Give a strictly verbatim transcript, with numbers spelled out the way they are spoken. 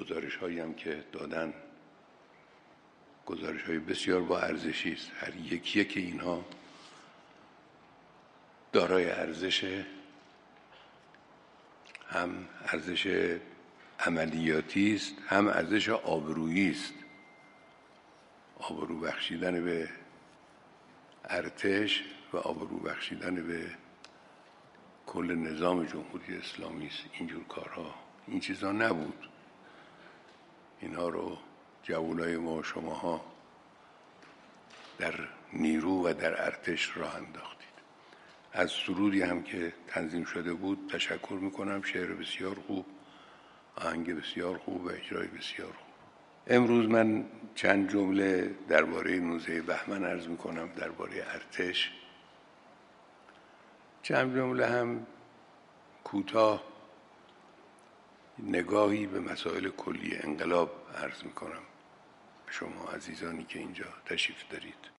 گزارش هایی هم که دادن گزارش های بسیار با ارزشی است. هر یکی که اینها دارای ارزش، هم ارزش عملیاتی است، هم ارزش آبرویی است. آبرو بخشیدن به ارتش و آبرو بخشیدن به کل نظام جمهوری اسلامی است. اینجور کارها، این چیزا نبود. اینها رو جوانای ما و شماها در نیرو و در ارتش راه انداختید. از سرودی هم که تنظیم شده بود تشکر میکنم. شعر بسیار خوب، آهنگ بسیار خوب و اجرای بسیار خوب. امروز من چند جمله درباره نوزده بهمن عرض میکنم، درباره ارتش. چند جمله هم کوتاه نگاهی به مسائل کلی انقلاب عرض میکنم به شما عزیزانی که اینجا تشریف دارید.